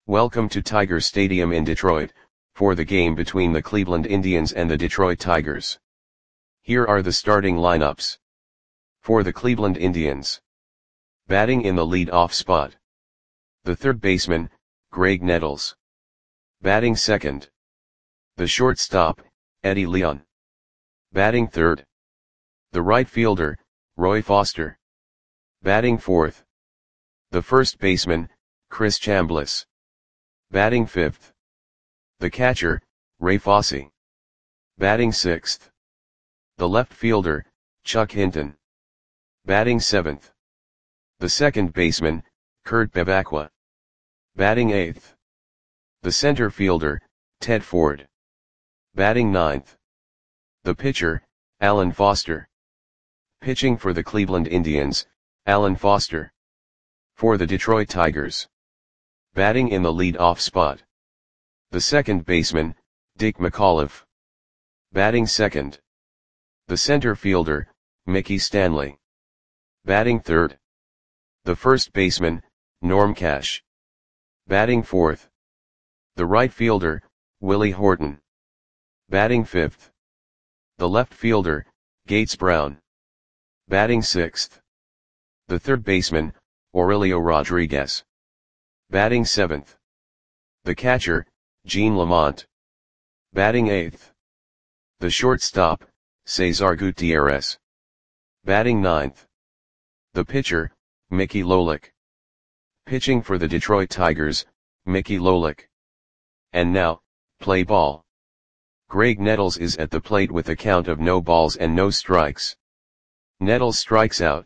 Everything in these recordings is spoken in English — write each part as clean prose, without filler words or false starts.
Welcome to Tiger Stadium in Detroit, for the game between the Cleveland Indians and the Detroit Tigers. Here are the starting lineups. For the Cleveland Indians. Batting in the lead-off spot. The third baseman, Graig Nettles. Batting second. The shortstop, Eddie Leon. Batting third. The right fielder, Roy Foster. Batting fourth. The first baseman, Chris Chambliss. Batting fifth. The catcher, Ray Fosse. Batting sixth. The left fielder, Chuck Hinton. Batting seventh. The second baseman, Kurt Bevacqua. Batting eighth. The center fielder, Ted Ford. Batting ninth. The pitcher, Alan Foster. Pitching for the Cleveland Indians, Alan Foster. For the Detroit Tigers. Batting in the lead-off spot. The second baseman, Dick McAuliffe. Batting second. The center fielder, Mickey Stanley. Batting third. The first baseman, Norm Cash. Batting fourth. The right fielder, Willie Horton. Batting fifth. The left fielder, Gates Brown. Batting sixth. The third baseman, Aurelio Rodriguez. Batting seventh. The catcher, Gene Lamont. Batting eighth. The shortstop, Cesar Gutierrez. Batting ninth. The pitcher, Mickey Lolich. Pitching for the Detroit Tigers, Mickey Lolich. And now, play ball. Graig Nettles is at the plate with a count of no balls and no strikes. Nettles strikes out.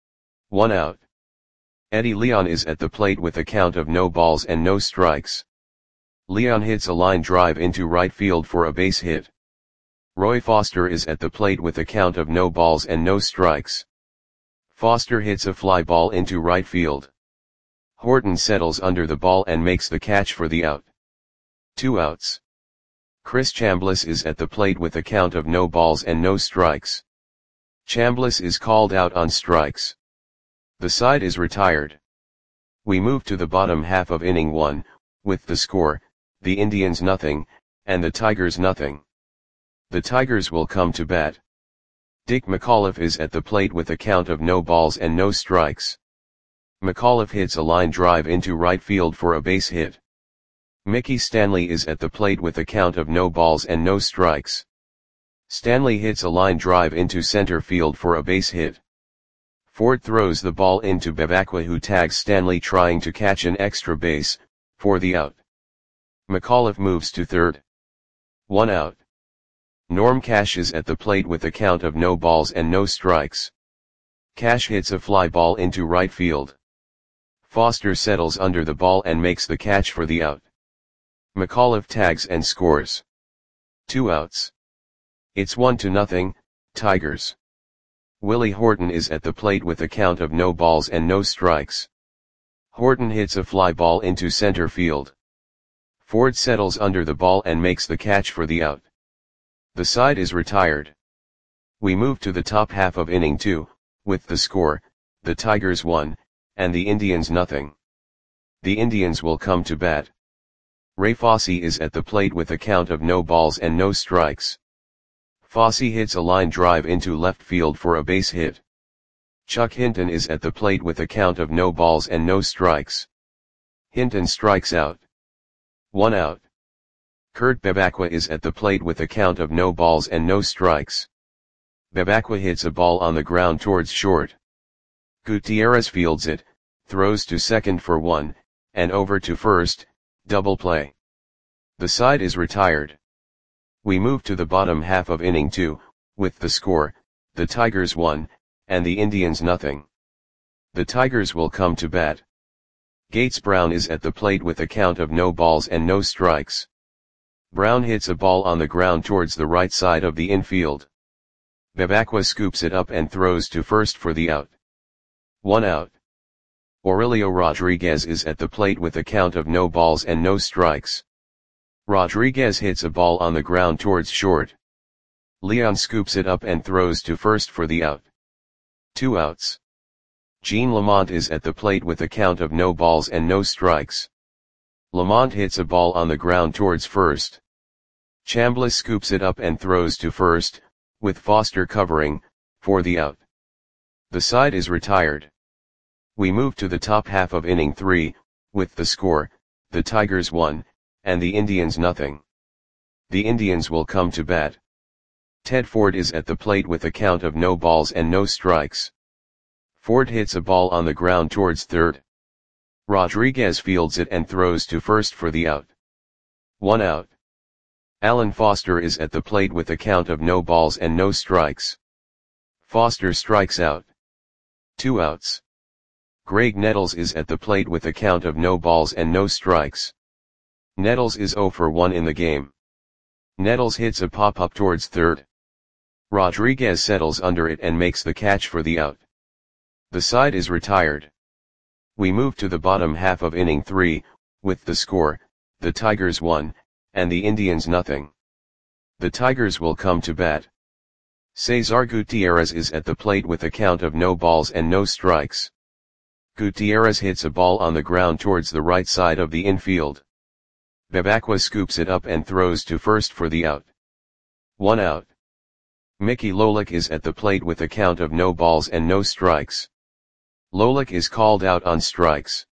1 out. Eddie Leon is at the plate with a count of no balls and no strikes. Leon hits a line drive into right field for a base hit. Roy Foster is at the plate with a count of no balls and no strikes. Foster hits a fly ball into right field. Horton settles under the ball and makes the catch for the out. 2 outs. Chris Chambliss is at the plate with a count of no balls and no strikes. Chambliss is called out on strikes. The side is retired. We move to the bottom half of inning 1, with the score, the Indians nothing, and the Tigers nothing. The Tigers will come to bat. Dick McAuliffe is at the plate with a count of no balls and no strikes. McAuliffe hits a line drive into right field for a base hit. Mickey Stanley is at the plate with a count of no balls and no strikes. Stanley hits a line drive into center field for a base hit. Ford throws the ball into Bevacqua, who tags Stanley trying to catch an extra base, for the out. McAuliffe moves to third. 1 out. Norm Cash is at the plate with a count of no balls and no strikes. Cash hits a fly ball into right field. Foster settles under the ball and makes the catch for the out. McAuliffe tags and scores. 2 outs. It's 1-0, Tigers. Willie Horton is at the plate with a count of no balls and no strikes. Horton hits a fly ball into center field. Ford settles under the ball and makes the catch for the out. The side is retired. We move to the top half of inning 2, with the score, the Tigers 1, and the Indians nothing. The Indians will come to bat. Ray Fosse is at the plate with a count of no balls and no strikes. Fosse hits a line drive into left field for a base hit. Chuck Hinton is at the plate with a count of no balls and no strikes. Hinton strikes out. 1 out. Kurt Bevacqua is at the plate with a count of no balls and no strikes. Bevacqua hits a ball on the ground towards short. Gutierrez fields it, throws to second for 1, and over to first, double play. The side is retired. We move to the bottom half of inning 2, with the score, the Tigers 1, and the Indians nothing. The Tigers will come to bat. Gates Brown is at the plate with a count of no balls and no strikes. Brown hits a ball on the ground towards the right side of the infield. Bevacqua scoops it up and throws to first for the out. 1 out. Aurelio Rodriguez is at the plate with a count of no balls and no strikes. Rodriguez hits a ball on the ground towards short. Leon scoops it up and throws to first for the out. 2 outs. Gene Lamont is at the plate with a count of no balls and no strikes. Lamont hits a ball on the ground towards first. Chambliss scoops it up and throws to first, with Foster covering, for the out. The side is retired. We move to the top half of inning 3, with the score, the Tigers 1, and the Indians nothing. The Indians will come to bat. Ted Ford is at the plate with a count of no balls and no strikes. Ford hits a ball on the ground towards third. Rodriguez fields it and throws to first for the out. 1 out. Alan Foster is at the plate with a count of no balls and no strikes. Foster strikes out. 2 outs. Greg Nettles is at the plate with a count of no balls and no strikes. Nettles is 0 for 1 in the game. Nettles hits a pop-up towards third. Rodriguez settles under it and makes the catch for the out. The side is retired. We move to the bottom half of inning 3, with the score, the Tigers 1, and the Indians nothing. The Tigers will come to bat. Cesar Gutierrez is at the plate with a count of no balls and no strikes. Gutierrez hits a ball on the ground towards the right side of the infield. Bebacqua scoops it up and throws to first for the out. 1 out. Mickey Lolich is at the plate with a count of no balls and no strikes. Lolich is called out on strikes.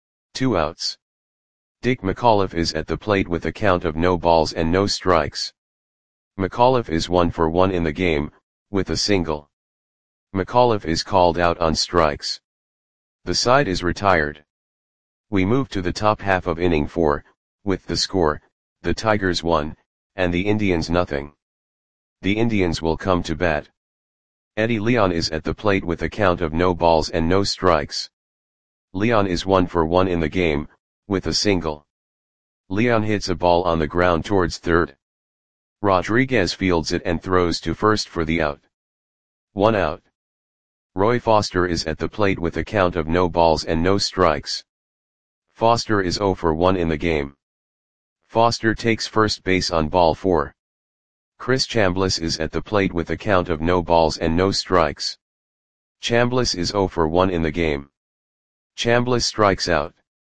2 outs. Dick McAuliffe is at the plate with a count of no balls and no strikes. McAuliffe is 1 for 1 in the game, with a single. McAuliffe is called out on strikes. The side is retired. We move to the top half of inning 4, with the score, the Tigers 1, and the Indians nothing. The Indians will come to bat. Eddie Leon is at the plate with a count of no balls and no strikes. Leon is 1 for 1 in the game, with a single. Leon hits a ball on the ground towards third. Rodriguez fields it and throws to first for the out. 1 out. Roy Foster is at the plate with a count of no balls and no strikes. Foster is 0 for 1 in the game. Foster takes first base on ball 4. Chris Chambliss is at the plate with a count of no balls and no strikes. Chambliss is 0 for 1 in the game. Chambliss strikes out.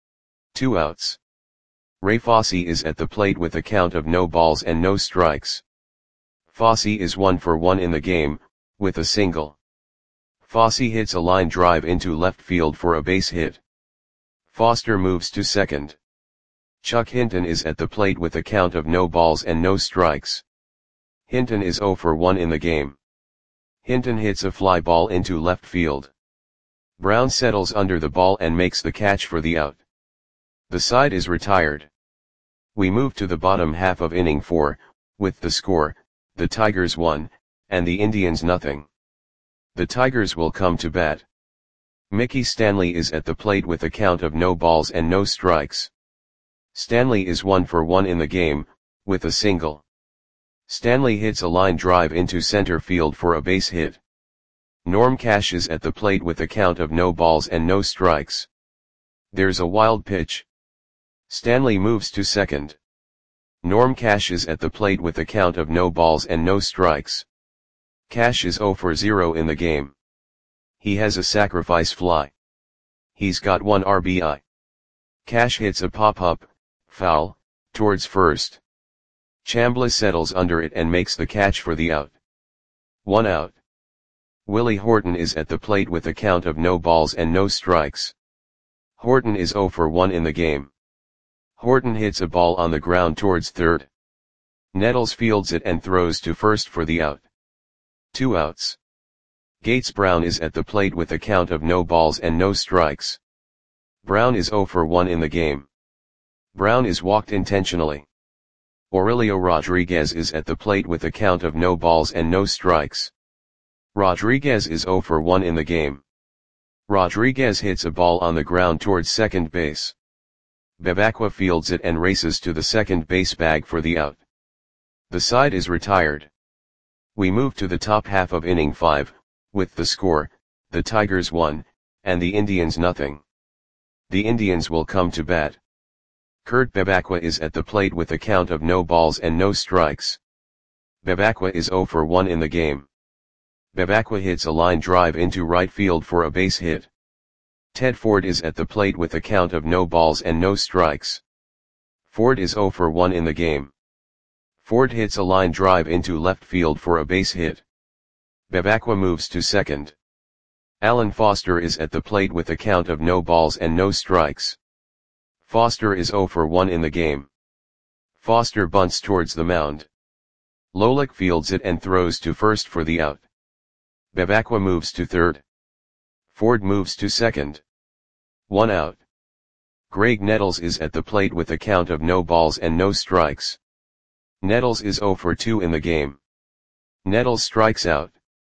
2 outs. Ray Fosse is at the plate with a count of no balls and no strikes. Fosse is 1 for 1 in the game, with a single. Fosse hits a line drive into left field for a base hit. Foster moves to second. Chuck Hinton is at the plate with a count of no balls and no strikes. Hinton is 0 for 1 in the game. Hinton hits a fly ball into left field. Brown settles under the ball and makes the catch for the out. The side is retired. We move to the bottom half of inning 4, with the score, the Tigers 1, and the Indians nothing. The Tigers will come to bat. Mickey Stanley is at the plate with a count of no balls and no strikes. Stanley is 1 for 1 in the game, with a single. Stanley hits a line drive into center field for a base hit. Norm Cash is at the plate with a count of no balls and no strikes. There's a wild pitch. Stanley moves to second. Norm Cash is at the plate with a count of no balls and no strikes. Cash is 0 for 0 in the game. He has a sacrifice fly. He's got 1 RBI. Cash hits a pop-up, foul, towards first. Chambliss settles under it and makes the catch for the out. 1 out. Willie Horton is at the plate with a count of no balls and no strikes. Horton is 0 for 1 in the game. Horton hits a ball on the ground towards third. Nettles fields it and throws to first for the out. 2 outs. Gates Brown is at the plate with a count of no balls and no strikes. Brown is 0 for 1 in the game. Brown is walked intentionally. Aurelio Rodriguez is at the plate with a count of no balls and no strikes. Rodriguez is 0 for 1 in the game. Rodriguez hits a ball on the ground towards second base. Bebacqua fields it and races to the second base bag for the out. The side is retired. We move to the top half of inning 5, with the score, the Tigers 1, and the Indians nothing. The Indians will come to bat. Kurt Bebacqua is at the plate with a count of no balls and no strikes. Bebacqua is 0 for 1 in the game. Bebacqua hits a line drive into right field for a base hit. Ted Ford is at the plate with a count of no balls and no strikes. Ford is 0 for 1 in the game. Ford hits a line drive into left field for a base hit. Bevacqua moves to second. Alan Foster is at the plate with a count of no balls and no strikes. Foster is 0 for 1 in the game. Foster bunts towards the mound. Lolick fields it and throws to first for the out. Bevacqua moves to third. Ford moves to second. 1 out. Greg Nettles is at the plate with a count of no balls and no strikes. Nettles is 0 for 2 in the game. Nettles strikes out.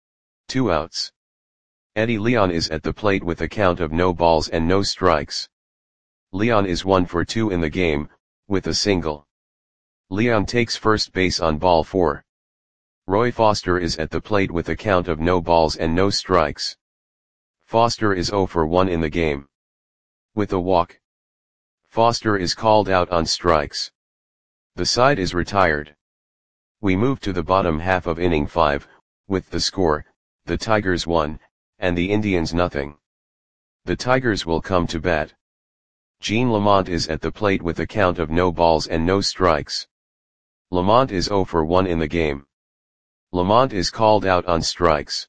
2 outs. Eddie Leon is at the plate with a count of no balls and no strikes. Leon is 1 for 2 in the game, with a single. Leon takes first base on ball 4. Roy Foster is at the plate with a count of no balls and no strikes. Foster is 0 for 1 in the game. With a walk. Foster is called out on strikes. The side is retired. We move to the bottom half of inning 5, with the score, the Tigers 1, and the Indians nothing. The Tigers will come to bat. Gene Lamont is at the plate with a count of no balls and no strikes. Lamont is 0 for 1 in the game. Lamont is called out on strikes.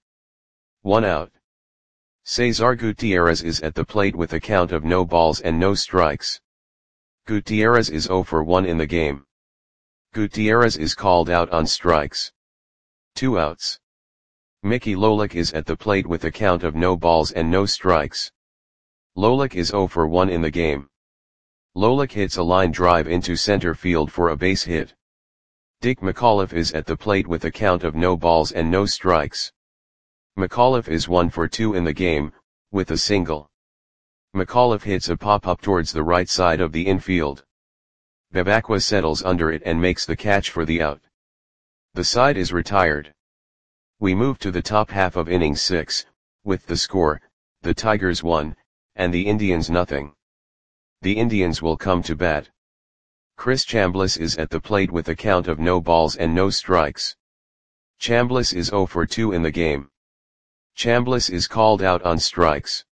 1 out. Cesar Gutierrez is at the plate with a count of no balls and no strikes. Gutierrez is 0 for 1 in the game. Gutierrez is called out on strikes. 2 outs. Mickey Lolick is at the plate with a count of no balls and no strikes. Lolick is 0 for 1 in the game. Lolick hits a line drive into center field for a base hit. Dick McAuliffe is at the plate with a count of no balls and no strikes. McAuliffe is 1 for 2 in the game, with a single. McAuliffe hits a pop-up towards the right side of the infield. Bevacqua settles under it and makes the catch for the out. The side is retired. We move to the top half of inning 6, with the score, the Tigers 1, and the Indians nothing. The Indians will come to bat. Chris Chambliss is at the plate with a count of no balls and no strikes. Chambliss is 0 for 2 in the game. Chambliss is called out on strikes.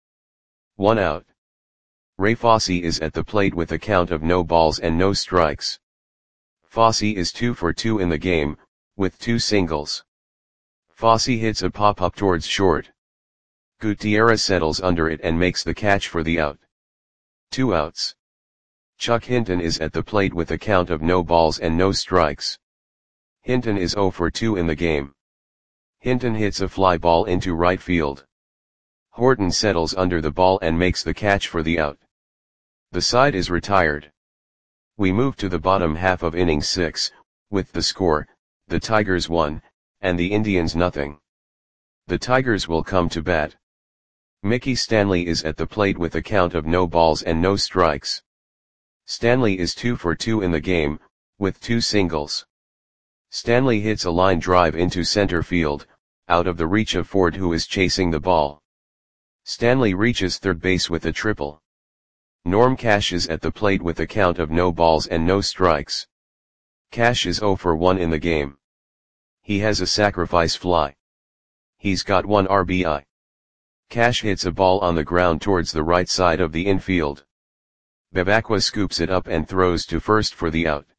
1 out. Ray Fosse is at the plate with a count of no balls and no strikes. Fosse is 2 for 2 in the game, with 2 singles. Fosse hits a pop-up towards short. Gutierrez settles under it and makes the catch for the out. 2 outs. Chuck Hinton is at the plate with a count of no balls and no strikes. Hinton is 0 for 2 in the game. Hinton hits a fly ball into right field. Horton settles under the ball and makes the catch for the out. The side is retired. We move to the bottom half of inning 6, with the score, the Tigers 1, and the Indians nothing. The Tigers will come to bat. Mickey Stanley is at the plate with a count of no balls and no strikes. Stanley is 2 for 2 in the game, with 2 singles. Stanley hits a line drive into center field, out of the reach of Ford who is chasing the ball. Stanley reaches third base with a triple. Norm Cash is at the plate with a count of no balls and no strikes. Cash is 0 for 1 in the game. He has a sacrifice fly. He's got 1 RBI. Cash hits a ball on the ground towards the right side of the infield. Bevacqua scoops it up and throws to first for the out.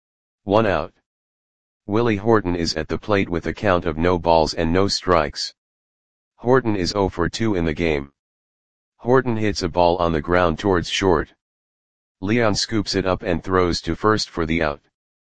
1 out. Willie Horton is at the plate with a count of no balls and no strikes. Horton is 0 for 2 in the game. Horton hits a ball on the ground towards short. Leon scoops it up and throws to first for the out.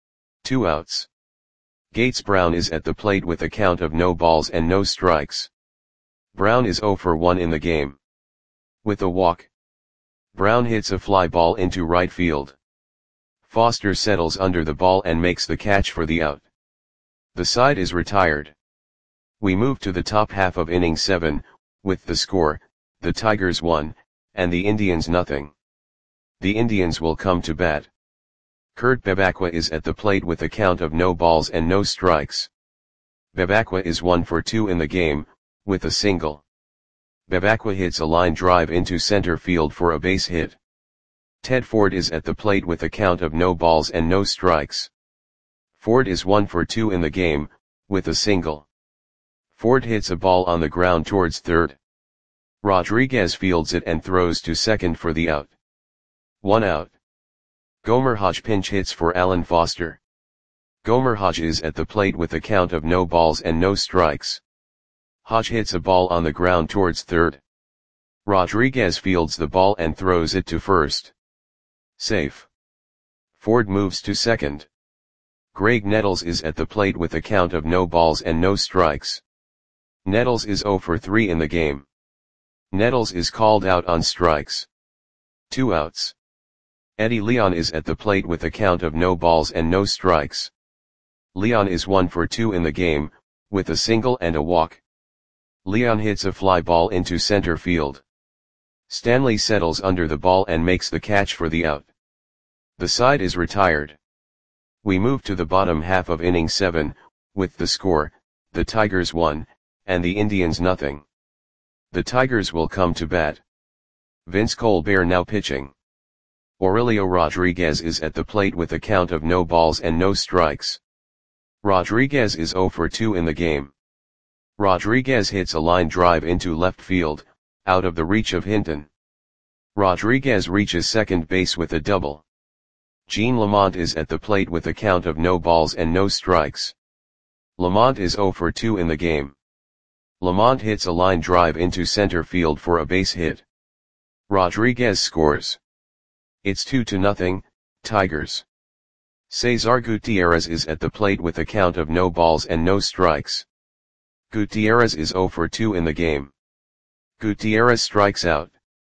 2 outs. Gates Brown is at the plate with a count of no balls and no strikes. Brown is 0 for 1 in the game. With a walk. Brown hits a fly ball into right field. Foster settles under the ball and makes the catch for the out. The side is retired. We move to the top half of inning 7, with the score, the Tigers 1, and the Indians nothing. The Indians will come to bat. Kurt Bevacqua is at the plate with a count of no balls and no strikes. Bevacqua is 1 for 2 in the game, with a single. Bevacqua hits a line drive into center field for a base hit. Ted Ford is at the plate with a count of no balls and no strikes. Ford is 1 for 2 in the game, with a single. Ford hits a ball on the ground towards third. Rodriguez fields it and throws to second for the out. 1 out. Gomer Hodge pinch hits for Alan Foster. Gomer Hodge is at the plate with a count of no balls and no strikes. Hodge hits a ball on the ground towards third. Rodriguez fields the ball and throws it to first. Safe. Ford moves to second. Greg Nettles is at the plate with a count of no balls and no strikes. Nettles is 0 for 3 in the game. Nettles is called out on strikes. 2 outs. Eddie Leon is at the plate with a count of no balls and no strikes. Leon is 1 for 2 in the game, with a single and a walk. Leon hits a fly ball into center field. Stanley settles under the ball and makes the catch for the out. The side is retired. We move to the bottom half of inning 7, with the score, the Tigers 1, and the Indians nothing. The Tigers will come to bat. Vince Colbert now pitching. Aurelio Rodriguez is at the plate with a count of no balls and no strikes. Rodriguez is 0 for 2 in the game. Rodriguez hits a line drive into left field, out of the reach of Hinton. Rodriguez reaches second base with a double. Gene Lamont is at the plate with a count of no balls and no strikes. Lamont is 0 for 2 in the game. Lamont hits a line drive into center field for a base hit. Rodriguez scores. It's 2-0, Tigers. Cesar Gutierrez is at the plate with a count of no balls and no strikes. Gutierrez is 0 for 2 in the game. Gutierrez strikes out.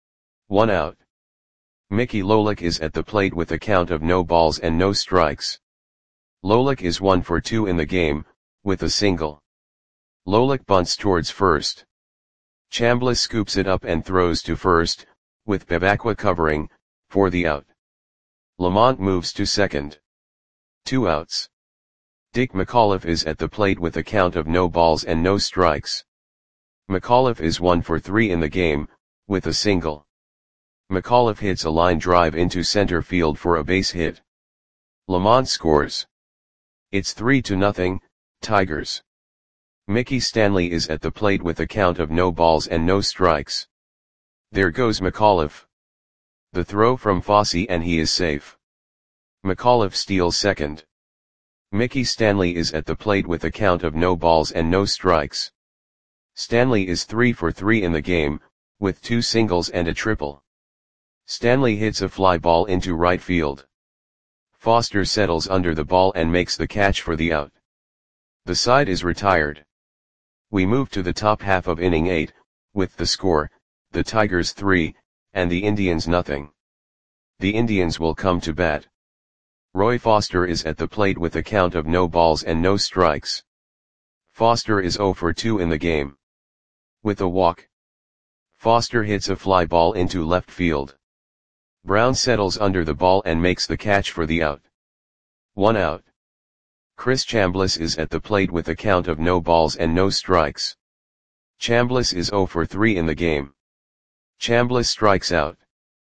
1 out. Mickey Lolich is at the plate with a count of no balls and no strikes. Lolich is 1 for 2 in the game, with a single. Lolich bunts towards first. Chambliss scoops it up and throws to first, with Bevacqua covering, for the out. Lamont moves to second. 2 outs. Dick McAuliffe is at the plate with a count of no balls and no strikes. McAuliffe is 1 for 3 in the game, with a single. McAuliffe hits a line drive into center field for a base hit. Lamont scores. It's 3-0, Tigers. Mickey Stanley is at the plate with a count of no balls and no strikes. There goes McAuliffe. The throw from Fosse and he is safe. McAuliffe steals second. Mickey Stanley is at the plate with a count of no balls and no strikes. Stanley is 3 for 3 in the game, with 2 singles and a triple. Stanley hits a fly ball into right field. Foster settles under the ball and makes the catch for the out. The side is retired. We move to the top half of inning 8, with the score, the Tigers 3, and the Indians nothing. The Indians will come to bat. Roy Foster is at the plate with a count of no balls and no strikes. Foster is 0 for 2 in the game. With a walk. Foster hits a fly ball into left field. Brown settles under the ball and makes the catch for the out. 1 out. Chris Chambliss is at the plate with a count of no balls and no strikes. Chambliss is 0 for 3 in the game. Chambliss strikes out.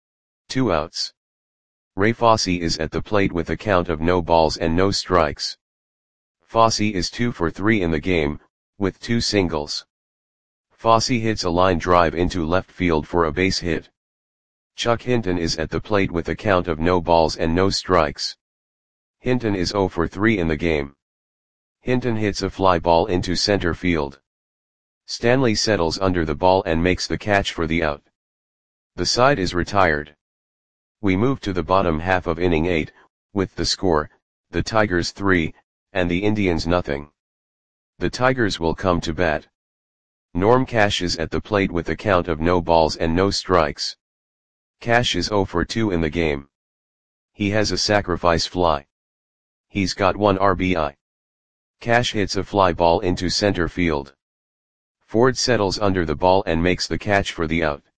2 outs. Ray Fosse is at the plate with a count of no balls and no strikes. Fosse is 2 for 3 in the game, with 2 singles. Fosse hits a line drive into left field for a base hit. Chuck Hinton is at the plate with a count of no balls and no strikes. Hinton is 0 for 3 in the game. Hinton hits a fly ball into center field. Stanley settles under the ball and makes the catch for the out. The side is retired. We move to the bottom half of inning 8, with the score, the Tigers 3, and the Indians nothing. The Tigers will come to bat. Norm Cash is at the plate with a count of no balls and no strikes. Cash is 0 for 2 in the game. He has a sacrifice fly. He's got 1 RBI. Cash hits a fly ball into center field. Ford settles under the ball and makes the catch for the out.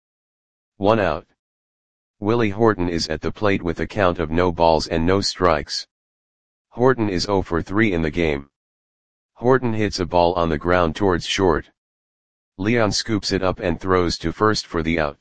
1 out. Willie Horton is at the plate with a count of no balls and no strikes. Horton is 0 for 3 in the game. Horton hits a ball on the ground towards short. Leon scoops it up and throws to first for the out.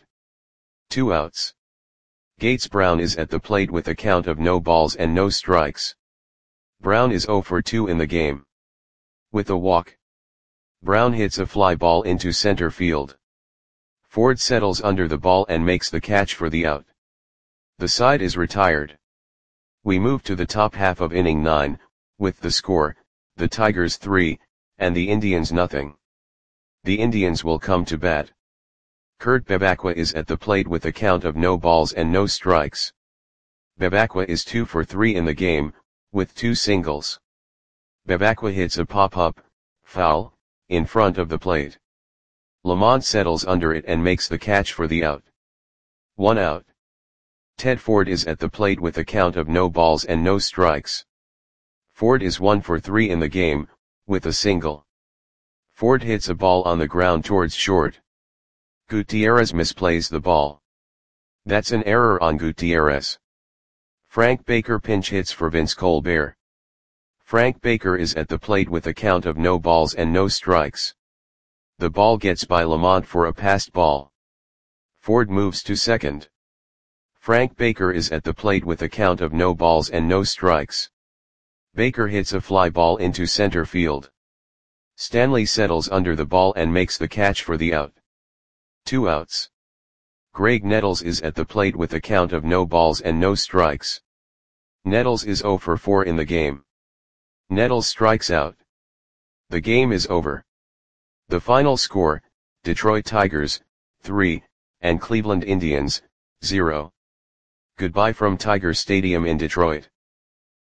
2 outs. Gates Brown is at the plate with a count of no balls and no strikes. Brown is 0 for 2 in the game. With a walk. Brown hits a fly ball into center field. Ford settles under the ball and makes the catch for the out. The side is retired. We move to the top half of inning 9, with the score, the Tigers 3, and the Indians nothing. The Indians will come to bat. Kurt Bevacqua is at the plate with a count of no balls and no strikes. Bevacqua is 2 for 3 in the game, with 2 singles. Bevacqua hits a pop-up, foul, in front of the plate. Lamont settles under it and makes the catch for the out. 1 out. Ted Ford is at the plate with a count of no balls and no strikes. Ford is 1 for 3 in the game, with a single. Ford hits a ball on the ground towards short. Gutierrez misplays the ball. That's an error on Gutierrez. Frank Baker pinch hits for Vince Colbert. Frank Baker is at the plate with a count of no balls and no strikes. The ball gets by Lamont for a passed ball. Ford moves to second. Frank Baker is at the plate with a count of no balls and no strikes. Baker hits a fly ball into center field. Stanley settles under the ball and makes the catch for the out. 2 outs. Greg Nettles is at the plate with a count of no balls and no strikes. Nettles is 0 for 4 in the game. Nettles strikes out. The game is over. The final score, Detroit Tigers, 3, and Cleveland Indians, 0. Goodbye from Tiger Stadium in Detroit.